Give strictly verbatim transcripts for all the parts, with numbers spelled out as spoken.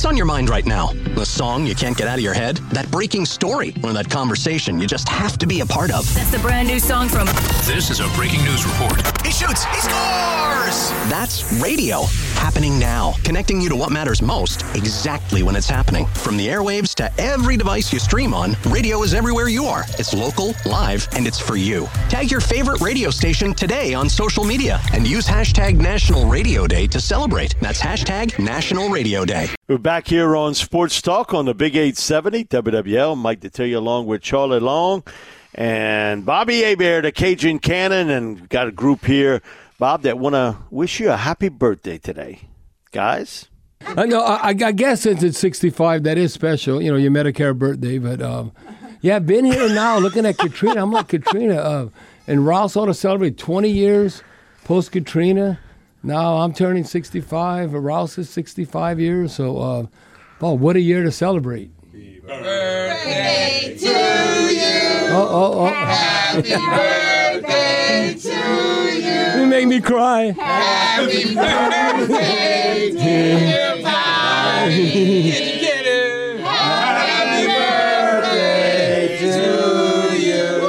What's on your mind right now? The song you can't get out of your head? That breaking story? Or that conversation you just have to be a part of? That's the brand new song from... This is a breaking news report. He shoots! He scores! That's radio. Happening now. Connecting you to what matters most, exactly when it's happening. From the airwaves to every device you stream on, radio is everywhere you are. It's local, live, and it's for you. Tag your favorite radio station today on social media and use hashtag National Radio Day to celebrate. That's hashtag National Radio Day. We're back here on Sports Talk on the Big eight seventy W W L. Mike Detillier along with Charlie Long and Bobby Hebert, the Cajun Cannon, and got a group here, Bob, that want to wish you a happy birthday today. Guys? I know. I, I guess since it's sixty-five, that is special. You know, your Medicare birthday. But, um, yeah, I've been here now looking at Katrina. I'm like, Katrina. Uh, and Rouse ought to celebrate twenty years post-Katrina. Now I'm turning sixty-five. Rouse is sixty-five years. So, uh, oh, what a year to celebrate. Happy birthday to you. Oh, oh, oh. Happy birthday to you. You make me cry. Happy birthday, dear Bobby. Can you get it? Happy birthday to you.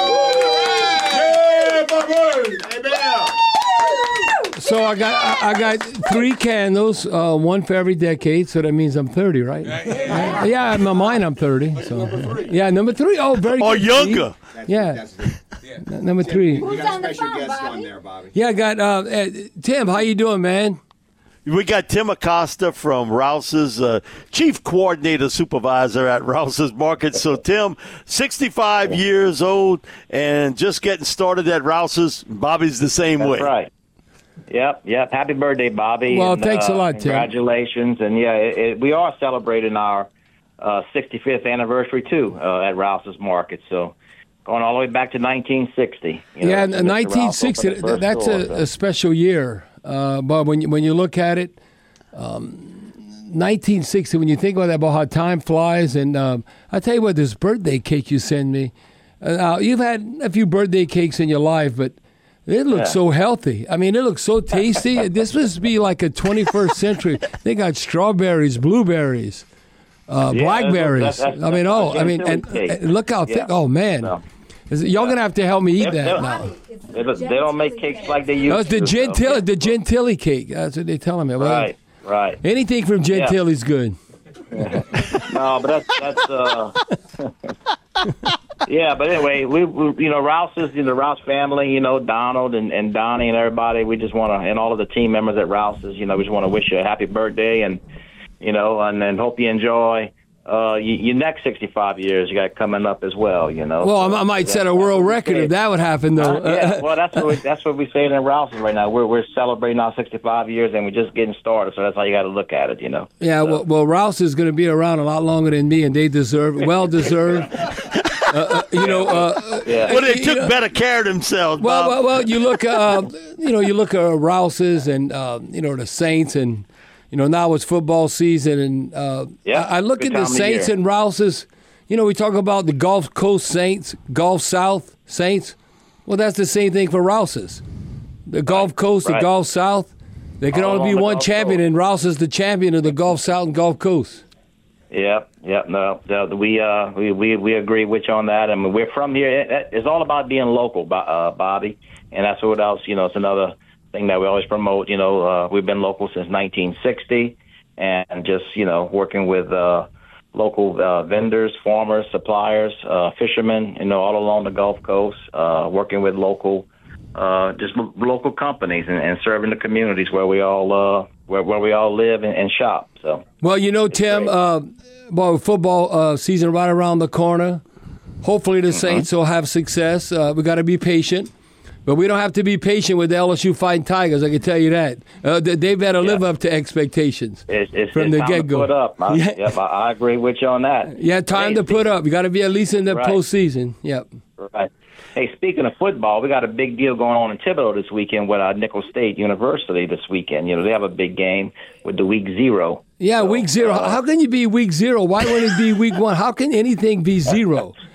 Yeah, Bobby! Amen. So I got I, I got three candles, uh, one for every decade. So that means I'm thirty, right? Uh, yeah, in my mind I'm thirty. So yeah, number three. Oh, very or good. younger. Yeah, N- number three. We got a special guest on there, Bobby. Yeah, I got uh, uh, Tim. How you doing, man? We got Tim Acosta from Rouse's, uh, chief coordinator supervisor at Rouse's Market. So, Tim, sixty-five years old and just getting started at Rouse's. Bobby's the same That's way. That's right. Yep, yep. Happy birthday, Bobby. Well, and, thanks uh, a lot, Tim. Congratulations. And, yeah, it, it, we are celebrating our uh, sixty-fifth anniversary, too, uh, at Rouse's Market. So, going all the way back to nineteen sixty. You Yeah, know, nineteen sixty. That's store, a, so. a special year. Uh, but when you, when you look at it, um, nineteen sixty, when you think about that, about how time flies, and um, I tell you what, this birthday cake you send me, uh, now, you've had a few birthday cakes in your life, but it looks Yeah. so healthy. I mean, it looks so tasty. This must be like a twenty-first century. They got strawberries, blueberries, uh, Yeah, blackberries. that's- that's- I mean, that's oh, a I mean, chantilly and, cake. and look how thick. Yeah. Oh man, So, Is it- y'all gonna have to help me eat They- that they- now. They, they don't make cakes like they used No, it's the to. so, Gentilly, yeah. the Gentilly cake. That's what they're telling me. Well, Right, right. anything from Gentilly's good. No, but that's that's uh, yeah. But anyway, we, we you know Rouse's, you know, the Rouse family, you know, Donald and, and Donnie and everybody. We just want to, and all of the team members at Rouse's, you know, we just want to wish you a happy birthday, and you know, and then hope you enjoy uh you, your next sixty-five years you got coming up as well. You know. Well, So I, I might that's- set a that's world what we record say. if that would happen, though. Uh, yeah, well, that's what we, that's what we say in Rouse's right now. We're we're celebrating our sixty-five years, and we're just getting started. So that's how you got to look at it, you know. yeah, So. well, well, Rouse is going to be around a lot longer than me, and they deserve, well deserved. uh, uh, you know, uh, Yeah. Well, they you took know- better care of themselves, Well, Bob. well, well, you look, uh, you know, you look at Rouse's and uh, you know the Saints, and you know now it's football season, and uh, Yeah, I, I look good at the time of Saints year. and Rouse's. You know, we talk about the Gulf Coast Saints, Gulf South Saints. Well, that's the same thing for Rouse's. The Gulf Coast, the right. Gulf South. There can All only be along the one Gulf champion, Coast. and Rouse is the champion of the Gulf South and Gulf Coast. Yep, yep. No, no, we uh, we, we we agree with you on that. I mean, we're from here. It- It's all about being local, Bo- uh, Bobby, and that's what else. You know, it's another thing that we always promote. You know, uh, we've been local since nineteen sixty, and just you know, working with uh, local uh, vendors, farmers, suppliers, uh, fishermen. You know, all along the Gulf Coast, uh, working with local, uh, just lo- local companies and, and serving the communities where we all uh, where where we all live and, and shop. So. Well, you know, Tim, great. uh, well, football uh, season right around the corner. Hopefully the Saints will have success. Uh, we got to be patient. But we don't have to be patient with the L S U Fighting Tigers, I can tell you that. Uh, they- they've got to live Yeah. up to expectations It's, it's, from it's the time get-go. to put up. I, Yeah. Yep, I, I agree with you on that. Yeah, time Hey, to put up. You got to be at least in the Right. postseason. Yep. Right. Hey, speaking of football, we got a big deal going on in Thibodeau this weekend with uh, Nicholls State University this weekend. You know, they have a big game with the week zero. Yeah, So, week zero. uh, How can you be week zero? Why wouldn't it be week one? How can anything be zero?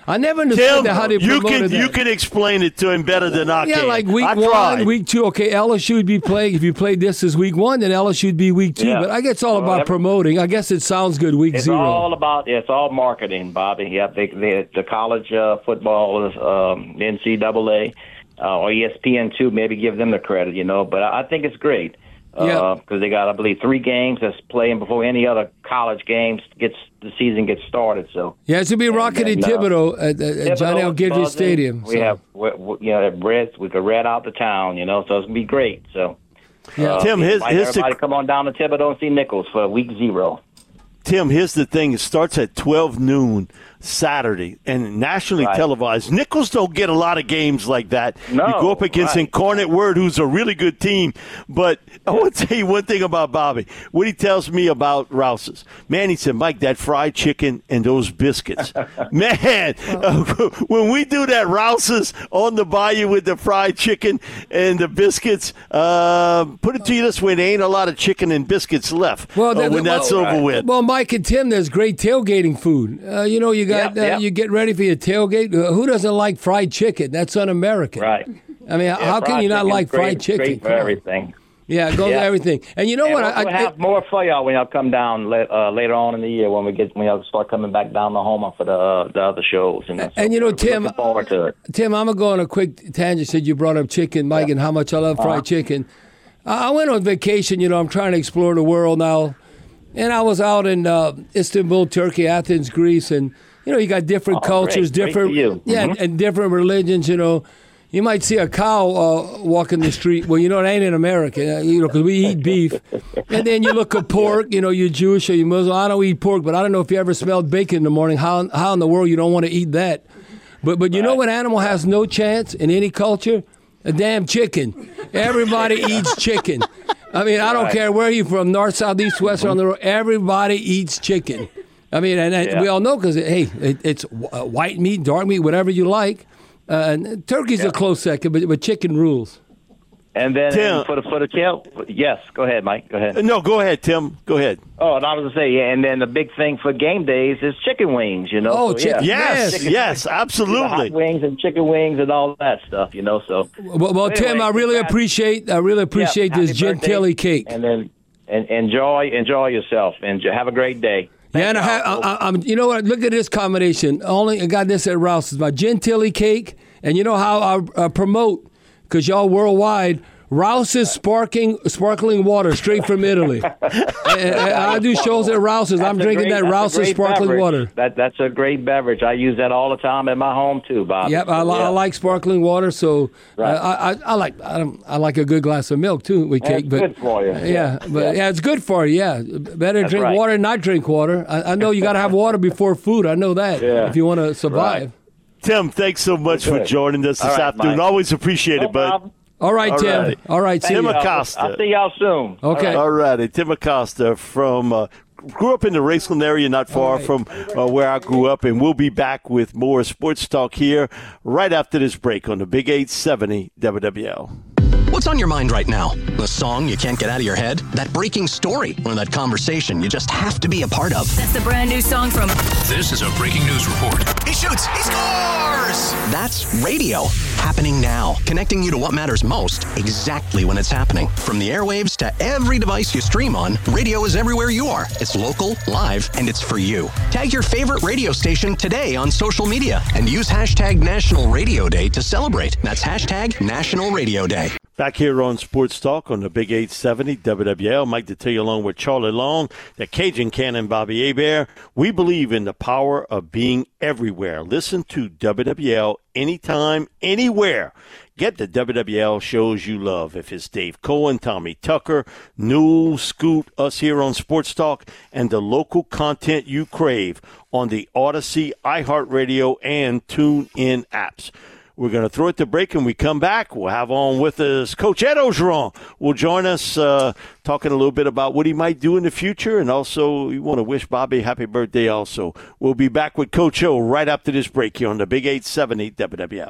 I never understood Tim, that, how they you promoted can that. you can explain it to him better than I yeah, can. like week I one, tried. week two. Okay, L S U would be playing. If you played this as week one, then L S U would be week two. Yeah. But I guess it's all Well, about every- promoting. I guess it sounds good week It's zero. all about it's all marketing, Bobby. Yeah, they, they, the college uh, football is um, N C double A uh, or E S P N two. Maybe give them the credit, you know. But I I think it's great Yeah. because they got, I believe, three games that's playing before any other college games gets the season gets started. So Yeah, it's going to be Rocket and, and, uh, Thibodeau at, at, at John L. Thibodeau's Guidry buzzing. Stadium. We so. have, we, we, you know, red. We could red out the town, you know. So it's gonna be great. So. Yeah. Uh, Tim, his- invite his- everybody come on down to Thibodeau and see Nichols for week zero. Tim, here's the thing. It starts at twelve noon Saturday and nationally Right. televised. Nichols don't get a lot of games like that. No, you go up against right. Incarnate Word, who's a really good team. But I want to tell you one thing about Bobby. What he tells me about Rouse's. Man, he said, Mike, that fried chicken and those biscuits. Man, uh, when we do that Rouse's on the bayou with the fried chicken and the biscuits, uh, put it to you this way, there ain't a lot of chicken and biscuits left Well, uh, that- when that's well, over with. Well, Mike and Tim, there's great tailgating food. Uh, you know, you got Yep, uh, yep. you get ready for your tailgate. Uh, who doesn't like fried chicken? That's un-American. Right. I mean, Yeah, how can fried you not chicken's like great, fried chicken? Great for Come on. everything. Yeah, it goes Yeah. to everything. And you know And what? we'll, I, we'll I, have more for y'all when y'all come down la- uh, later on in the year when we get when y'all start coming back down to Houma for the uh, the other shows. And, so And you know, we're Tim- looking forward to it. Tim, I'm going to go on a quick tangent. Said you brought up chicken, Mike, and how much I love fried Uh-huh. chicken. I I went on vacation. You know, I'm trying to explore the world now. And I was out in uh, Istanbul, Turkey, Athens, Greece. And, you know, you got different Oh, cultures, great. Great different, for you. yeah, Mhm. and different religions, you know. You might see a cow uh, walking the street. Well, you know, it ain't in America, uh, you know, because we eat beef. And then you look at pork, you know, you're Jewish or you're Muslim. I don't eat pork, but I don't know if you ever smelled bacon in the morning. How, how in the world you don't want to eat that? But but you know what animal has no chance in any culture? A damn chicken. Everybody eats chicken. I mean, I don't Right. care where you're from, north, south, east, west, or on the road. Everybody eats chicken. I mean, and, and Yeah. we all know because, hey, it, it's uh, white meat, dark meat, whatever you like. Uh, and turkey's a close second, but, but chicken rules. And then Tim. and for the for the tail, yes, go ahead, Mike. Go ahead. No, go ahead, Tim. Go ahead. Oh, and I was gonna say, yeah. And then the big thing for game days is chicken wings. You know. Oh, so, chicken- yeah. Yes, Chicken- yes, The hot absolutely. wings and chicken wings and all that stuff. You know. So. Well, well Tim, Anyway, I really congrats. appreciate I really appreciate Yeah, this happy birthday. Gentilly cake. And then and enjoy enjoy yourself and have a great day. Yeah, and I, ha- I, I, I'm. You know what? Look at this combination. Only I got this at Rouse's. My Gentilly cake, and you know how I uh, promote because y'all worldwide. Rouse's sparkling sparkling water straight from Italy. And- and I do shows at Rouse's. I'm That's a drinking great- that that's a Rouse's great sparkling beverage. water. That that's a great beverage. I use that all the time at my home too, Bob. Yep, I, li- Yeah. I like sparkling water, so uh, Right. I, I, I like I, don't, I like a good glass of milk too with And cake. it's but good for you. Yeah, Yeah. but yeah. Yeah. it's good for you. Yeah, better to That's drink right. water than not drink water. I, I know you got to have water before food. I know that Yeah. if you want to survive. Right. Tim, thanks so much for Good. joining us this All right, afternoon. Mike. Always appreciate No it, bud. problem. All right, All Tim. right. All right, see Tim you. Y'all. Acosta. I'll see y'all soon. Okay. All righty. Tim Acosta from uh, grew up in the Raceland area, not far right. from uh, where I grew up, and we'll be back with more sports talk here right after this break on the Big eight seventy W W L. What's on your mind right now? The song you can't get out of your head? That breaking story? Or that conversation you just have to be a part of? That's the brand new song from This is a breaking news report. He shoots! He scores! That's radio. Happening now. Connecting you to what matters most exactly when it's happening. From the airwaves to every device you stream on, radio is everywhere you are. It's local, live, and it's for you. Tag your favorite radio station today on social media and use hashtag National Radio Day to celebrate. That's hashtag National Radio Day. Back here on Sports Talk on the Big eight seventy W W L. Mike Detillier along with Charlie Long, the Cajun Cannon, Bobby Hebert. We believe in the power of being everywhere. Listen to W W L anytime, anywhere. Get the W W L shows you love. If it's Dave Cohen, Tommy Tucker, Newell, Scoot, us here on Sports Talk, and the local content you crave on the Odyssey, iHeartRadio, and TuneIn apps. We're going to throw it to break, and we come back. We'll have on with us Coach Ed Ogeron. Will join us uh, talking a little bit about what he might do in the future, and also we want to wish Bobby a happy birthday also. We'll be back with Coach O right after this break here on the Big eight seventy W W L.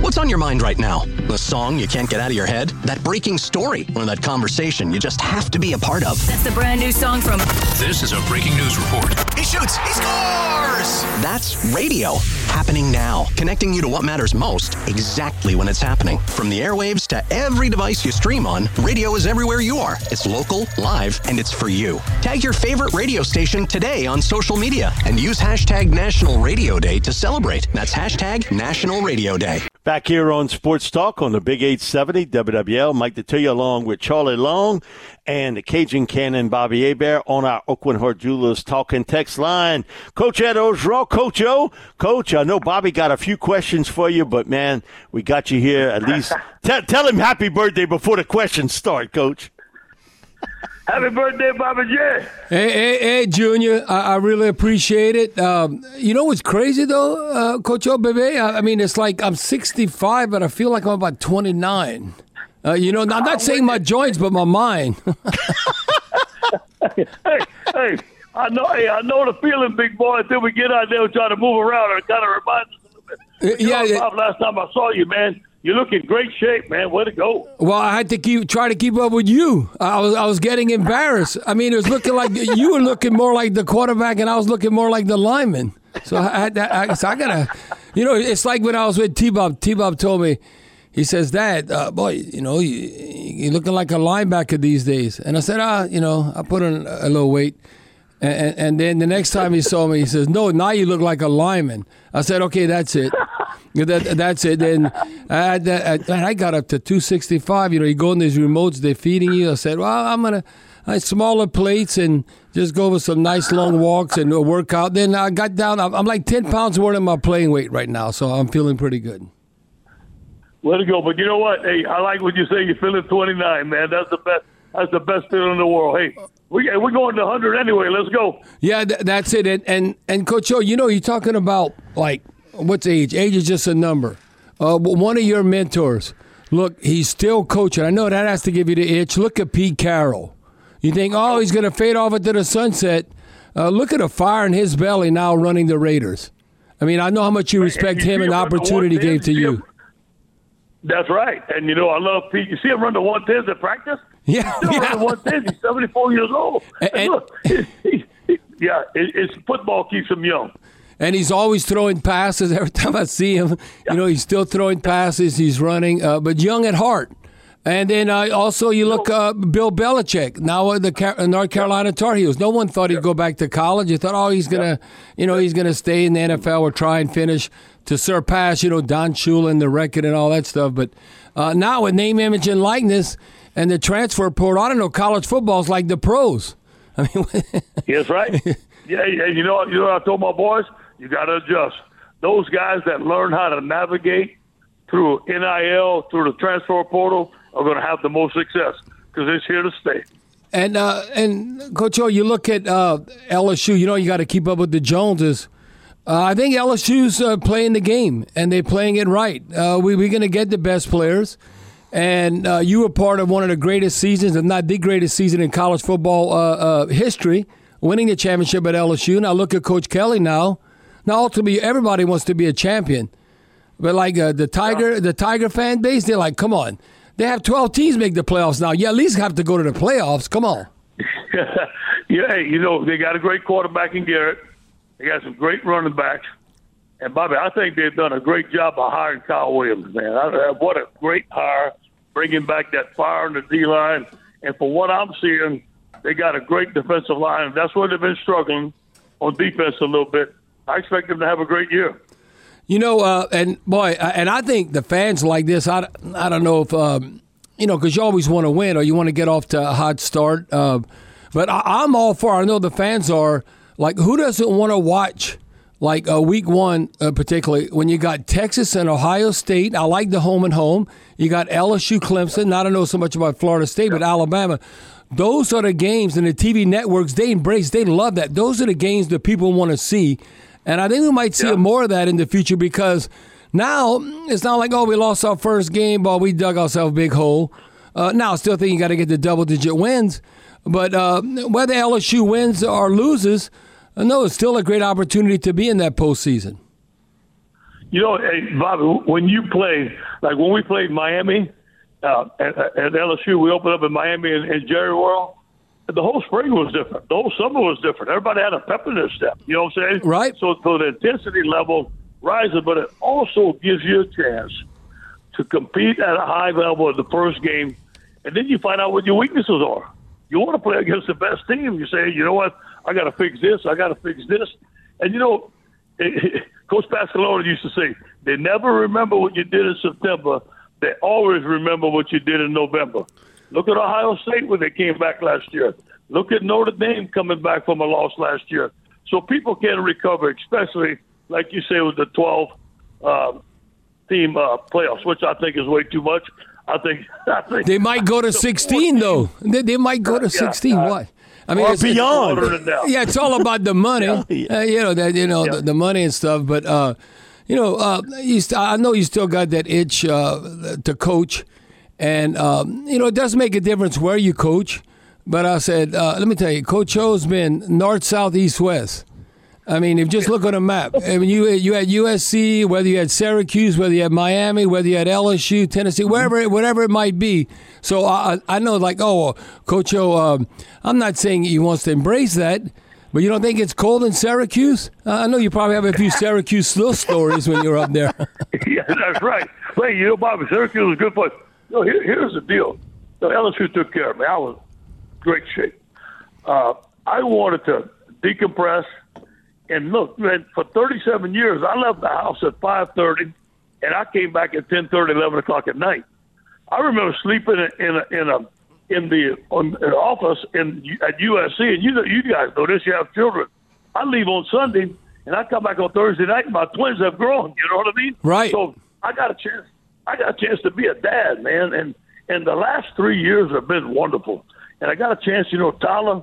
What's on your mind right now? The song you can't get out of your head? That breaking story? Or that conversation you just have to be a part of? That's the brand new song from... This is a breaking news report. He shoots! He scores! That's radio. Happening now. Connecting you to what matters most exactly when it's happening. From the airwaves to every device you stream on, radio is everywhere you are. It's local, live, and it's for you. Tag your favorite radio station today on social media and use hashtag National Radio Day to celebrate. That's hashtag National Radio Day. Back here on Sports Talk on the Big eight seventy W W L, Mike Detillier along with Charlie Long and the Cajun Cannon Bobby Hebert on our Oakland Heart Jewelers talking text line. Coach Ed Ogeron, Coach O. Coach, I know Bobby got a few questions for you, but, man, we got you here at least. Tell, tell him happy birthday before the questions start, Coach. Happy birthday, Bobby J. Hey, hey, hey, Junior. I, I really appreciate it. Um, you know what's crazy, though, uh, Coach O, baby? I, I mean, it's like I'm sixty-five, but I feel like I'm about twenty-nine. Uh, you know, I'm not saying my joints, but my mind. hey, hey, I know hey, I know the feeling, big boy, until we get out there and try to move around. It kind of reminds us a little bit. You yeah, know, yeah. Bob, last time I saw you, man, you look in great shape, man. Way to go. Well, I had to keep try to keep up with you. I was I was getting embarrassed. I mean, it was looking like you were looking more like the quarterback, and I was looking more like the lineman. So I had to, I, so I gotta, you know, it's like when I was with T-Bob. T-Bob told me, he says, Dad, uh, boy, you know, you, you're looking like a linebacker these days. And I said, ah, you know, I put on a little weight. And, and then the next time he saw me, he says, no, now you look like a lineman. I said, okay, that's it. That, that's it. And I, I, I got up to two sixty-five. You know, you go in these remotes, they're feeding you. I said, well, I'm going to I smaller plates and just go with some nice long walks and a workout. Then I got down. I'm like ten pounds more than my playing weight right now, so I'm feeling pretty good. Way to go. But you know what? Hey, I like what you say. You're feeling twenty-nine, man. That's the best. That's the best feeling in the world. Hey, we, we're going to one hundred anyway. Let's go. Yeah, th- that's it. And, and, and Coach O, you know, you're talking about, like, what's age? Age is just a number. Uh, one of your mentors, look, he's still coaching. I know that has to give you the itch. Look at Pete Carroll. You think, oh, he's going to fade off into the sunset. Uh, look at the fire in his belly now running the Raiders. I mean, I know how much you respect him and the opportunity he gave to you. That's right. And, you know, I love Pete. You see him run the one tens at practice? Yeah. He's still yeah. running one tens. He's seventy-four years old. And, and look, he, he, he, yeah, it, it's football keeps him young. And he's always throwing passes. Every time I see him, yeah. you know, he's still throwing passes. He's running, uh, but young at heart. And then uh, also you look, uh, Bill Belichick, now uh, the Car- North Carolina Tar Heels. No one thought he'd go back to college. You thought, oh, he's going to, you know, he's going to stay in the N F L or try and finish to surpass, you know, Don Shula and the record and all that stuff. But uh, now with name, image, and likeness and the transfer portal, I don't know, college football is like the pros. I mean, yes, right. Yeah, and you know, you know what I told my boys? You got to adjust. Those guys that learn how to navigate through N I L, through the transfer portal, are going to have the most success because it's here to stay. And uh, and Coach O, you look at uh, L S U. You know you got to keep up with the Joneses. Uh, I think L S U's uh, playing the game and they're playing it right. Uh, we we're going to get the best players, and uh, you were part of one of the greatest seasons, if not the greatest season in college football uh, uh, history, winning the championship at L S U. Now look at Coach Kelly now. Now ultimately everybody wants to be a champion, but like uh, the Tiger, the Tiger fan base, they're like, come on. They have twelve teams make the playoffs now. You at least have to go to the playoffs. Come on. Yeah, you know, they got a great quarterback in Garrett. They got some great running backs. And, Bobby, I think they've done a great job of hiring Kyle Williams, man. I, what a great hire, bringing back that fire in the D-line. And for what I'm seeing, they got a great defensive line. That's where they've been struggling on defense a little bit. I expect them to have a great year. You know, uh, and boy, and I think the fans like this. I, I don't know if, um, you know, because you always want to win or you want to get off to a hot start. Uh, but I, I'm all for, I know the fans are, like, who doesn't want to watch, like, uh, week one, uh, particularly, when you got Texas and Ohio State. I like the home and home. You got L S U, Clemson. I don't know so much about Florida State, but Alabama. Those are the games, and the T V networks, they embrace, they love that. Those are the games that people want to see. And I think we might see yeah. more of that in the future because now it's not like, oh, we lost our first game, but we dug ourselves a big hole. Uh, now, I still think you got to get the double-digit wins. But uh, whether L S U wins or loses, uh, no, it's still a great opportunity to be in that postseason. You know, hey, Bobby, when you play, like when we played Miami uh, at, at L S U, we opened up in Miami in, in Jerry World. The whole spring was different. The whole summer was different. Everybody had a pep in their step. You know what I'm saying? Right. So, so the intensity level rises, but it also gives you a chance to compete at a high level in the first game, and then you find out what your weaknesses are. You want to play against the best team. You say, you know what, I got to fix this, I got to fix this. And, you know, Coach Pasqualone used to say, they never remember what you did in September. They always remember what you did in November. Look at Ohio State when they came back last year. Look at Notre Dame coming back from a loss last year. So people can recover, especially, like you say, with the twelve uh, team uh, playoffs, which I think is way too much. I think, I think they might go to sixteen, though. They, they might go to sixteen. Yeah, uh, what? I mean, or it's, beyond. It's, yeah, it's all about the money. yeah. Uh, you know that. You know yeah. the, the money and stuff. But uh, you know, uh, you st- I know you still got that itch uh, to coach, and um, you know it does make a difference where you coach. But I said, uh, let me tell you, Coach O's been north, south, east, west. I mean, if you just look at a map, I mean, you you had U S C, whether you had Syracuse, whether you had Miami, whether you had L S U, Tennessee, wherever, whatever it might be. So I I know, like, oh, Coach O, um, I'm not saying he wants to embrace that, but you don't think it's cold in Syracuse? Uh, I know you probably have a few Syracuse slow stories when you're up there. Yeah, that's right. Hey, you know, Bobby, Syracuse is a good place. You know, here, here's the deal. The L S U took care of me. I was in great shape. Uh, I wanted to decompress. And look, man, for thirty-seven years, I left the house at five thirty, and I came back at ten thirty, eleven o'clock at night. I remember sleeping in a, in a in the on, in the office in at U S C, and you know, you guys know this. You have children. I leave on Sunday, and I come back on Thursday night, and my twins have grown. You know what I mean? Right. So I got a chance. I got a chance to be a dad, man, and and the last three years have been wonderful. And I got a chance. You know, Tyler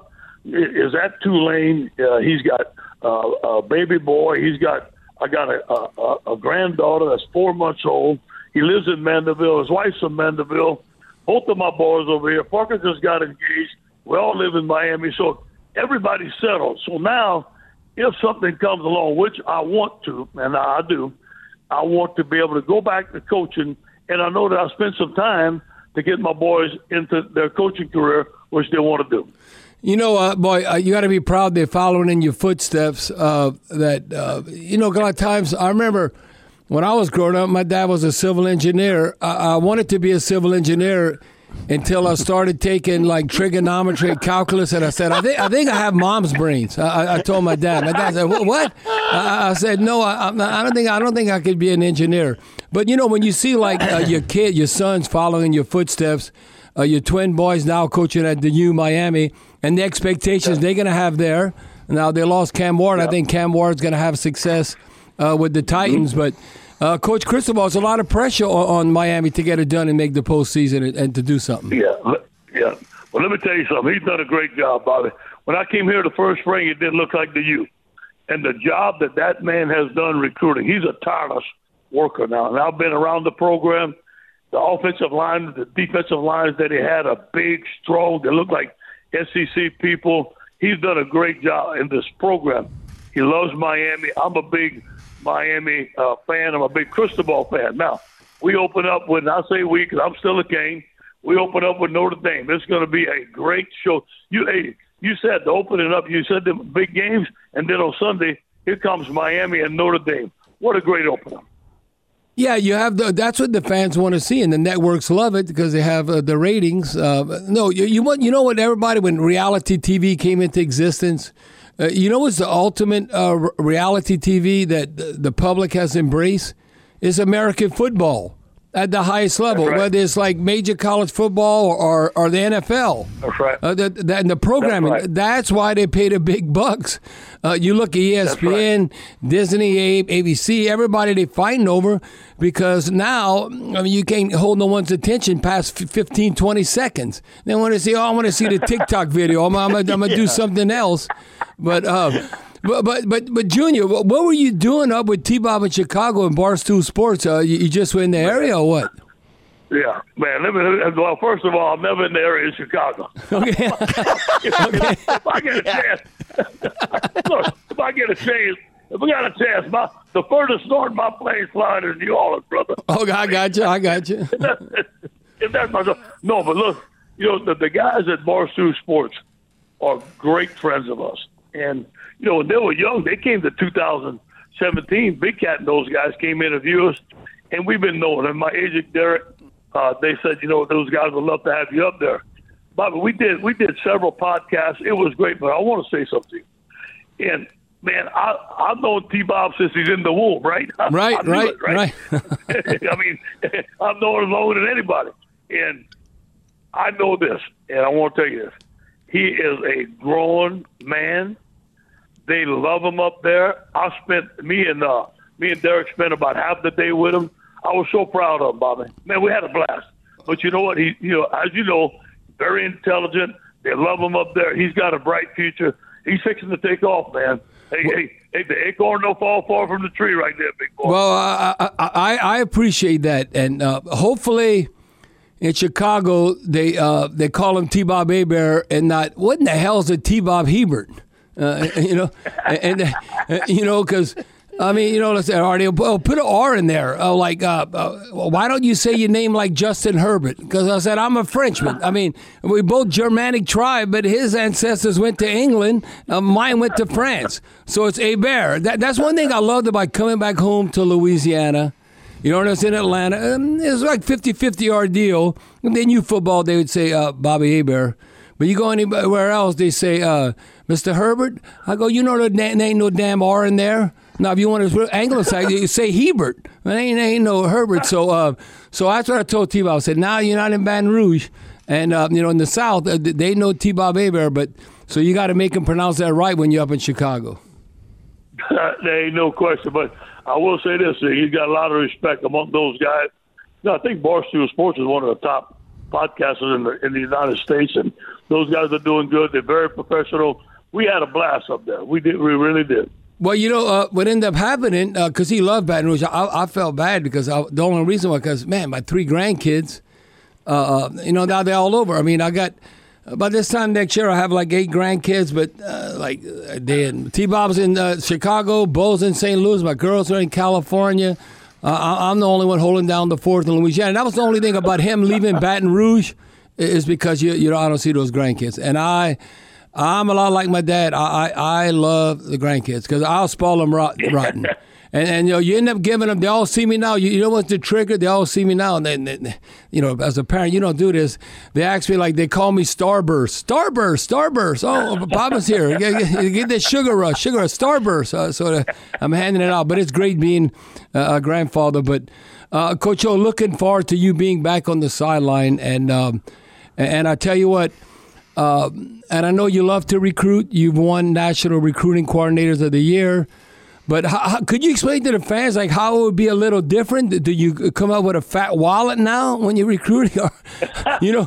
is at Tulane. Uh, he's got. Uh, a baby boy. He's got. I got a, a, a granddaughter that's four months old. He lives in Mandeville. His wife's from Mandeville. Both of my boys over here. Parker just got engaged. We all live in Miami, so everybody's settled. So now, if something comes along, which I want to, and I do, I want to be able to go back to coaching. And I know that I spent some time to get my boys into their coaching career, which they want to do. You know, uh, boy, uh, you got to be proud they're following in your footsteps. Uh, that, uh, you know, a lot of times, I remember when I was growing up, my dad was a civil engineer. I, I wanted to be a civil engineer until I started taking, like, trigonometry, calculus, and I said, I think I, think I have mom's brains. I, I told my dad. My dad said, what? I, I said, no, I, I don't think I don't think I could be an engineer. But, you know, when you see, like, uh, your kid, your sons following your footsteps, uh, your twin boys now coaching at the U Miami, and the expectations they're going to have there. Now, they lost Cam Ward. Yep. I think Cam Ward's going to have success uh, with the Titans. Mm-hmm. But, uh, Coach Cristobal, it's a lot of pressure on, on Miami to get it done and make the postseason and, and to do something. Yeah, yeah. Well, let me tell you something. He's done a great job, Bobby. When I came here the first spring, it didn't look like the U. And the job that that man has done recruiting, he's a tireless worker now. And I've been around the program. The offensive line, the defensive lines that he had are big, strong. They look like S E C people. He's done a great job in this program. He loves Miami. I'm a big Miami uh, fan. I'm a big Cristobal fan. Now, we open up with, I say we because I'm still a Cane, we open up with Notre Dame. It's going to be a great show. You hey, you said the opening up, you said the big games, and then on Sunday, here comes Miami and Notre Dame. What a great opener. Yeah, you have the. That's what the fans want to see, and the networks love it because they have uh, the ratings. Uh, no, you, you want you know what everybody when reality T V came into existence, uh, you know what's the ultimate uh, reality T V that the, the public has embraced is American football at the highest level, right. Whether it's like major college football or or, or the N F L. That's right. Uh, the, the, and the programming. That's, right. That's why they pay the big bucks. Uh, you look at E S P N, right. Disney, A B C, everybody they fighting over because now, I mean, you can't hold no one's attention past fifteen, twenty seconds. They want to see, oh, I want to see the TikTok video. I'm, I'm, I'm going to yeah. do something else. But, uh, but, but, but, but, Junior, what were you doing up with T-Bob in Chicago and Barstool Sports? Uh, you, you just were in the area or what? Yeah, man. Let me, well, first of all, I'm never in the area of Chicago. Okay. if, okay. If, if I get a chance, look, if I get a chance, if we got a chance, my, the furthest north my plane's flying is New Orleans, brother. Oh, I got you. I got you. If that's my no, but look, you know, the, the guys at Barstool Sports are great friends of us. And, you know, when they were young, they came to two thousand seventeen. Big Cat and those guys came in to interview us, and we've been knowing them. My agent, Derek, uh, they said, you know, those guys would love to have you up there. Bobby, we did we did several podcasts. It was great, but I want to say something. And, man, I, I've known T-Bob since he's in the womb, right? Right, I, I right, it, right, right. I mean, I've known him longer than anybody. And I know this, and I want to tell you this. He is a grown man. They love him up there. I spent, me and uh, me and Derek spent about half the day with him. I was so proud of him, Bobby. Man, we had a blast. But you know what? He, you know, as you know, very intelligent. They love him up there. He's got a bright future. He's fixing to take off, man. Hey, well, hey, hey, the acorn don't fall far from the tree right there, big boy. Well, I I, I appreciate that, and uh, hopefully in Chicago they uh, they call him T-Bob Hebert and not what in the hell is a T-Bob Hebert? Uh, you know, and, and uh, you know because. I mean, you know, let's say, Artie, oh, put an R in there. Oh, like, uh, uh, why don't you say your name like Justin Herbert? Because I said, I'm a Frenchman. I mean, we both Germanic tribe, but his ancestors went to England. Uh, mine went to France. So it's Hebert. That, that's one thing I loved about coming back home to Louisiana. You know, when I was in Atlanta, um, it was like fifty-fifty ordeal. And they knew football, they would say uh, Bobby Hebert. But you go anywhere else, they say, uh, Mister Herbert. I go, you know, there ain't no damn R in there. Now, if you want to anglicize, you say Hebert. There ain't, ain't no Herbert. So, uh, so that's what I told T-Bob. I said, now you're not in Baton Rouge, and uh, you know, in the South, uh, they know T-Bob Hebert, but so you got to make them pronounce that right when you're up in Chicago. There ain't no question, but I will say this: he's got a lot of respect among those guys. You know, I think Barstool Sports is one of the top podcasters in the in the United States, and those guys are doing good. They're very professional. We had a blast up there. We did. We really did. Well, you know, uh, what ended up happening, because uh, he loved Baton Rouge, I, I felt bad because I, the only reason was because, man, my three grandkids, uh, you know, now they're all over. I mean, I got, by this time next year, I have like eight grandkids, but uh, like, they in, T-Bob's in uh, Chicago, Bo's in Saint Louis, my girls are in California. Uh, I, I'm the only one holding down the fourth in Louisiana. And that was the only thing about him leaving Baton Rouge is because, you, you know, I don't see those grandkids. And I... I'm a lot like my dad. I I, I love the grandkids because I'll spoil them rot, rotten. And, and, you know, you end up giving them, they all see me now. You, you know what's the trigger? They all see me now. And then, they, you know, as a parent, you don't do this. They ask me, like, they call me Starburst. Starburst, Starburst. Oh, Papa's here. Get, get this sugar rush, sugar rush, Starburst. Uh, so uh, I'm handing it out. But it's great being uh, a grandfather. But, uh, Coach O, looking forward to you being back on the sideline. And, um, and I tell you what, Uh, and I know you love to recruit. You've won National Recruiting Coordinators of the Year. But how, how, could you explain to the fans like how it would be a little different? Do you come up with a fat wallet now when you're recruiting? Or, you know,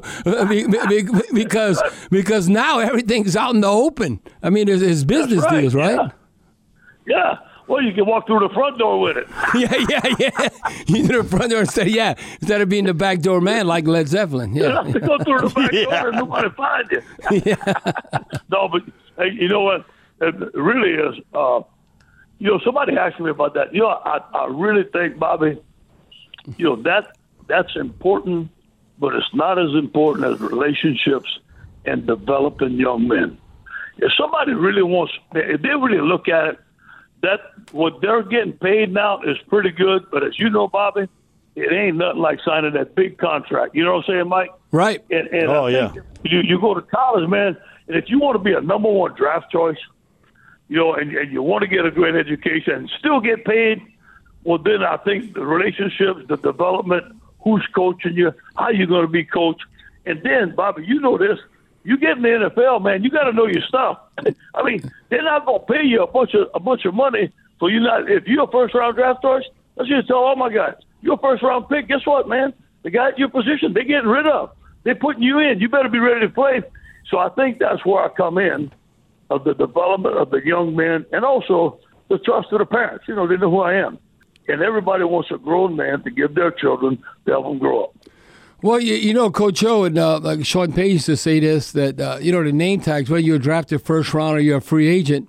because because now everything's out in the open. I mean, it's, it's business right, deals, right? Yeah. yeah. Well, you can walk through the front door with it. yeah, yeah, yeah. You do the front door instead, yeah, instead of being the back door man like Led Zeppelin. Yeah, you have to go through the back yeah. door and nobody find you. yeah. No, but hey, you know what? It really is. Uh, you know, somebody asked me about that. You know, I, I really think, Bobby, you know, that that's important, but it's not as important as relationships and developing young men. If somebody really wants, if they really look at it, that what they're getting paid now is pretty good, but as you know, Bobby, it ain't nothing like signing that big contract. You know what I'm saying, Mike? Right. And, and oh, I yeah. You, you go to college, man, and if you want to be a number one draft choice, you know, and, and you want to get a great education and still get paid, well, then I think the relationships, the development, who's coaching you, how you're going to be coached, and then, Bobby, you know this, you get in the N F L, man, you got to know your stuff. I mean, they're not going to pay you a bunch of a bunch of money for you not. If you're a first round draft choice, let's just tell all my guys, you're a first round pick. Guess what, man? The guy at your position, they're getting rid of. They're putting you in. You better be ready to play. So I think that's where I come in, of the development of the young men, and also the trust of the parents. You know, they know who I am, and everybody wants a grown man to give their children to help them grow up. Well, you, you know, Coach O and uh, like Sean Payton used to say this, that, uh, you know, the name tags, whether you're drafted first round or you're a free agent,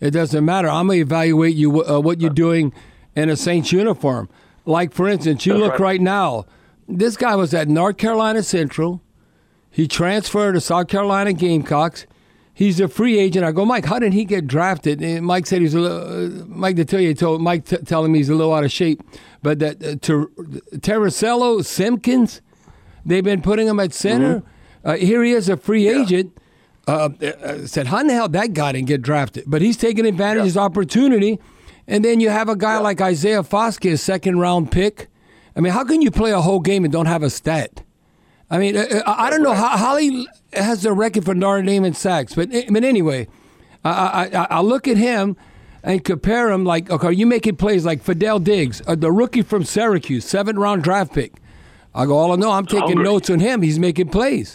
It doesn't matter. I'm going to evaluate you uh, what you're doing in a Saints uniform. Like, for instance, you That's look right. right now. This guy was at North Carolina Central. He transferred to South Carolina Gamecocks. He's a free agent. I go, Mike, how did he get drafted? And Mike said he's a little, uh, Mike Detillier told Mike t- telling me he's a little out of shape. But that uh, Ter- Taracello Simpkins, they've been putting him at center. Mm-hmm. Uh, here he is, a free Yeah. agent. Uh, uh, said, how in the hell that guy didn't get drafted? But he's taking advantage Yeah. of his opportunity. And then you have a guy yeah. like Isaiah Foskey, a second-round pick. I mean, how can you play a whole game and don't have a stat? I mean, uh, I don't know how Holly has the record for Notre Dame in sacks, but but anyway, I, I I look at him and compare him like, okay, you making plays like Fidel Diggs, uh, the rookie from Syracuse, seventh round draft pick. I go, all I know, I'm taking Hungry. notes on him. He's making plays.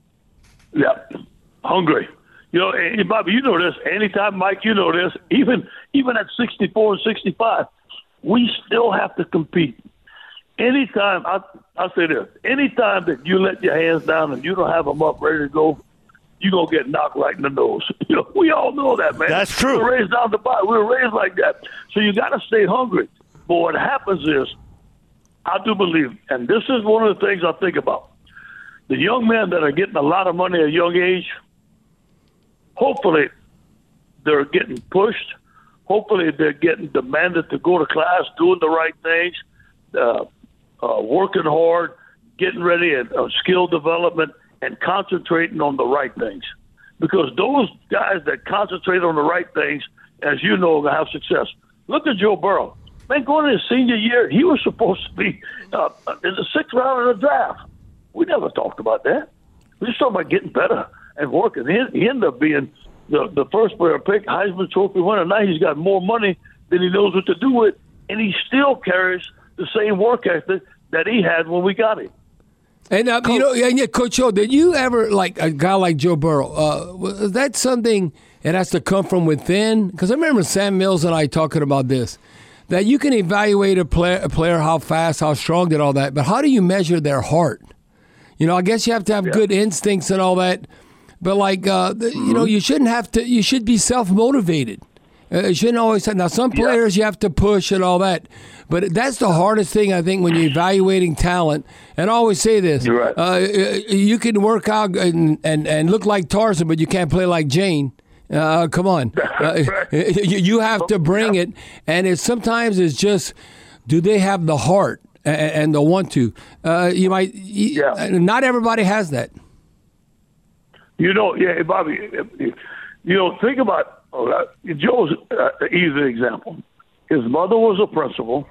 Yeah, hungry. You know, and Bobby, you know this. Anytime, Mike, you know this. Even even at sixty-four and sixty-five, we still have to compete. Anytime, I I say this, anytime that you let your hands down and you don't have them up ready to go, you're going to get knocked right in the nose. You know, we all know that, man. That's true. We were raised down the bottom. We were raised like that. So you got to stay hungry. But what happens is, I do believe, and this is one of the things I think about, the young men that are getting a lot of money at a young age, hopefully they're getting pushed. Hopefully they're getting demanded to go to class, doing the right things, uh, Uh, working hard, getting ready, and uh, skill development, and concentrating on the right things. Because those guys that concentrate on the right things, as you know, will have success. Look at Joe Burrow. Man, going into his senior year, he was supposed to be uh, in the sixth round of the draft. We never talked about that. We just talked about getting better and working. He, he ended up being the, the first player pick, Heisman Trophy winner. Now he's got more money than he knows what to do with, and he still carries the same work ethic that he had when we got him. And uh, you know, and yeah, Coach Joe, did you ever like a guy like Joe Burrow? Uh, was that something that has to come from within? Because I remember Sam Mills and I talking about this, that you can evaluate a player, a player how fast, how strong, did all that, but how do you measure their heart? You know, I guess you have to have yeah. good instincts and all that, but like, uh, the, mm-hmm. you know, you shouldn't have to. You should be self motivated. Uh, you shouldn't always say, now some players yeah. you have to push and all that, but that's the hardest thing, I think, when you're evaluating talent. And I always say this, You're right. uh, you can work out and, and, and look like Tarzan, but you can't play like Jane. Uh, come on. Uh, you, you have to bring it, and it sometimes it's just, do they have the heart and, and the want to? Uh, you might, yeah. Not everybody has that. You know, yeah, Bobby, you know, think about, Uh, Joe's uh, an easy example. His mother was a principal.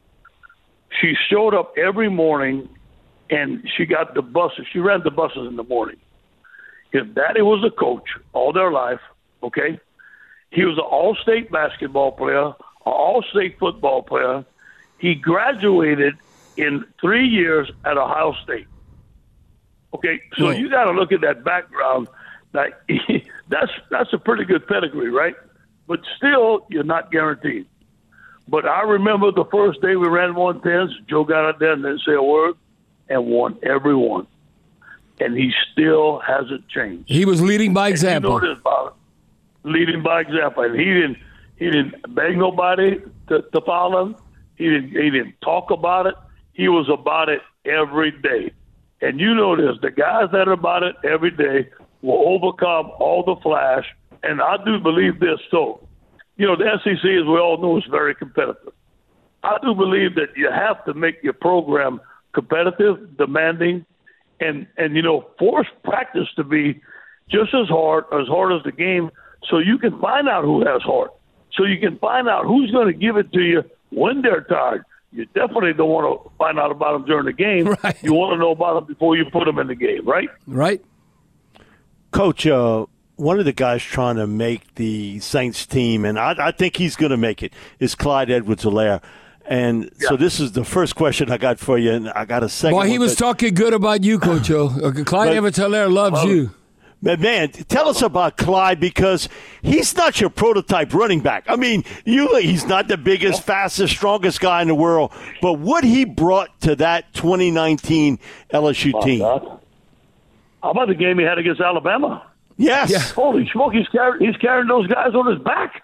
She showed up every morning, and she got the buses. She ran the buses in the morning. His daddy was a coach all their life, okay? He was an all-state basketball player, an all-state football player. He graduated in three years at Ohio State. Okay, so Whoa. you got to look at that background. Like, that's that's a pretty good pedigree, right? But still, you're not guaranteed. But I remember the first day we ran one tens, Joe got out there and didn't say a word and won every one. And he still hasn't changed. He was leading by example. You know this, Bob, leading by example. And he didn't he didn't beg nobody to, to follow him. He didn't he didn't talk about it. He was about it every day. And you know this, the guys that are about it every day will overcome all the flash. And I do believe this, so, you know, the S E C, as we all know, is very competitive. I do believe that you have to make your program competitive, demanding, and, and you know, force practice to be just as hard, as hard as the game, so you can find out who has heart. So you can find out who's going to give it to you when they're tired. You definitely don't want to find out about them during the game. Right. You want to know about them before you put them in the game, right? Right. Coach, uh, one of the guys trying to make the Saints team, and I, I think he's going to make it, is Clyde Edwards-Helaire. And yeah. so this is the first question I got for you, and I got a second Well, he one, was but, talking good about you, Coach O. Okay, Clyde Edwards-Helaire loves well, you. But man, tell us about Clyde, because he's not your prototype running back. I mean, you, he's not the biggest, fastest, strongest guy in the world, but what he brought to that twenty nineteen L S U Oh, team. God. How about the game he had against Alabama? Yes. Yeah. Holy smoke, he's carrying, he's carrying those guys on his back.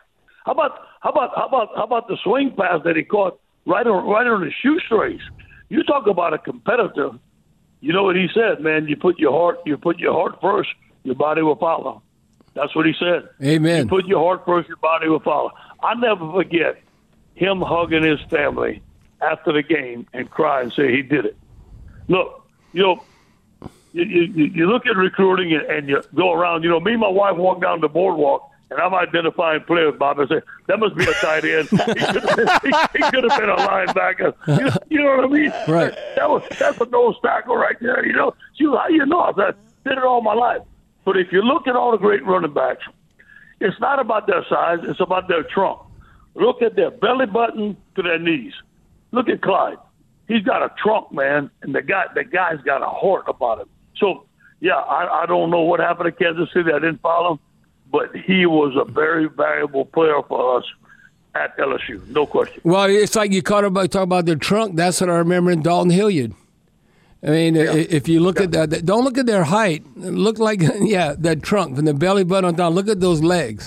How about how about how about how about the swing pass that he caught right on right on the shoestrings? You talk about a competitor. You know what he said, man? You put your heart you put your heart first, your body will follow. That's what he said. Amen. You put your heart first, your body will follow. I'll never forget him hugging his family after the game and cry and say he did it. Look, you know, you, you, you look at recruiting and, and you go around. You know, me and my wife walk down the boardwalk, and I'm identifying players, Bob, and say, that must be a tight end. He could have been, he, he could have been a linebacker. You, you know what I mean? Right. That was, that's a nose tackle right there. You know, you, how you know? I did it all my life. But if you look at all the great running backs, it's not about their size. It's about their trunk. Look at their belly button to their knees. Look at Clyde. He's got a trunk, man, and the guy, the guy's got a heart about him. So, yeah, I, I don't know what happened to Kansas City. I didn't follow him, but he was a very valuable player for us at L S U, no question. Well, it's like you caught about talk about the trunk. That's what I remember in Dalton Hilliard. I mean, yeah. if you look yeah. at that, don't look at their height. Look like, yeah, that trunk from the belly button on down. Look at those legs.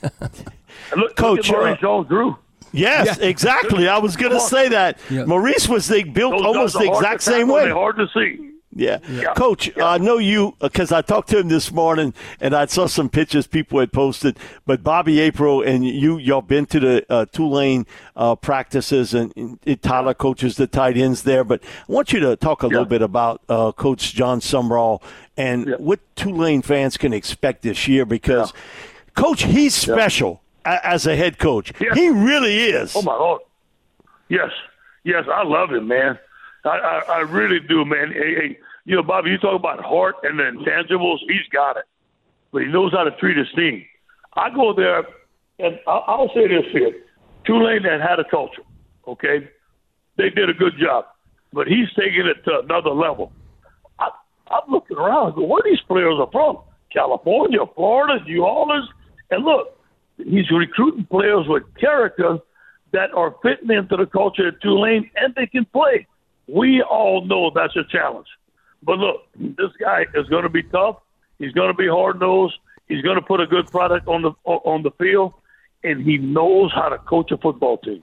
look, Coach, look at Maurice Jones-Drew. Yes, yeah. exactly. I was going to say that. Yeah. Maurice was the, built Those almost the exact same way. They're hard to see. Yeah. yeah. Coach, yeah. I know you because I talked to him this morning and I saw some pictures people had posted. But Bobby April and you, y'all been to the uh, Tulane uh, practices and, and Tyler coaches the tight ends there. But I want you to talk a yeah. little bit about uh, Coach John Sumrall and yeah. what Tulane fans can expect this year because, yeah. Coach, he's special yeah. a- as a head coach. Yeah. He really is. Oh, my Lord. Yes. Yes, I love him, man. I, I, I really do, man. Hey, hey, you know, Bobby, you talk about heart and the intangibles. He's got it. But he knows how to treat his team. I go there, and I'll, I'll say this here. Tulane had had a culture, okay? They did a good job. But he's taking it to another level. I, I'm looking around. Go, where these players are from? California, Florida, New Orleans. And look, he's recruiting players with character that are fitting into the culture at Tulane, and they can play. We all know that's a challenge. But look, this guy is going to be tough. He's going to be hard-nosed. He's going to put a good product on the on the field, and he knows how to coach a football team.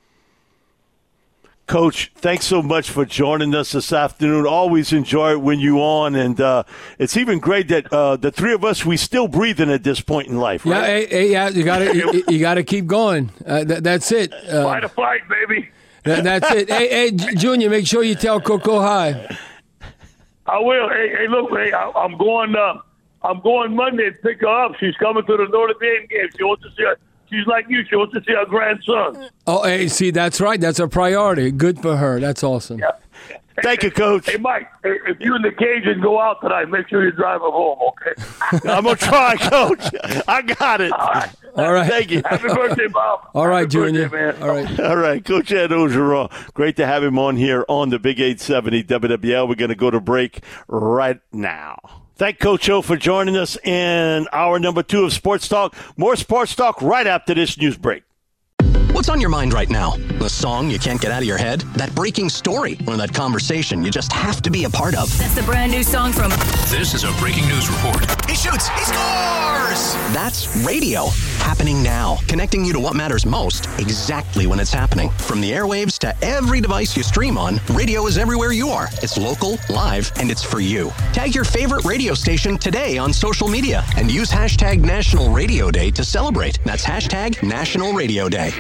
Coach, thanks so much for joining us this afternoon. Always enjoy it when you're on, and uh, it's even great that uh, the three of us, we still breathing at this point in life, right? Yeah, hey, hey, yeah you got to you, you got to keep going. Uh, th- that's it. Uh, Fight a fight, baby. That, that's it. Hey, hey, Junior, make sure you tell Coco hi. I will. Hey, hey look, hey, I, I'm going. Uh, I'm going Monday to pick her up. She's coming to the Notre Dame game. She wants to see her. She's like you. She wants to see her grandson. Oh, hey, see, that's right. That's a priority. Good for her. That's awesome. Yeah. Thank you, Coach. Hey, Mike, if you and the Cajun go out tonight, make sure you drive her home, okay? I'm going to try, Coach. I got it. All right. All right. Thank you. Happy birthday, Bob. All right, Happy Junior. Birthday, man. All right. All right. Coach Ed Orgeron. Great to have him on here on the Big eight seventy W W L. We're going to go to break right now. Thank Coach O for joining us in hour number two of Sports Talk. More Sports Talk right after this news break. What's on your mind right now? The song you can't get out of your head? That breaking story? Or that conversation you just have to be a part of? That's the brand new song from... This is a breaking news report. He shoots! He scores! That's radio. Happening now. Connecting you to what matters most exactly when it's happening. From the airwaves to every device you stream on, radio is everywhere you are. It's local, live, and it's for you. Tag your favorite radio station today on social media and use hashtag National Radio Day to celebrate. That's hashtag National Radio Day.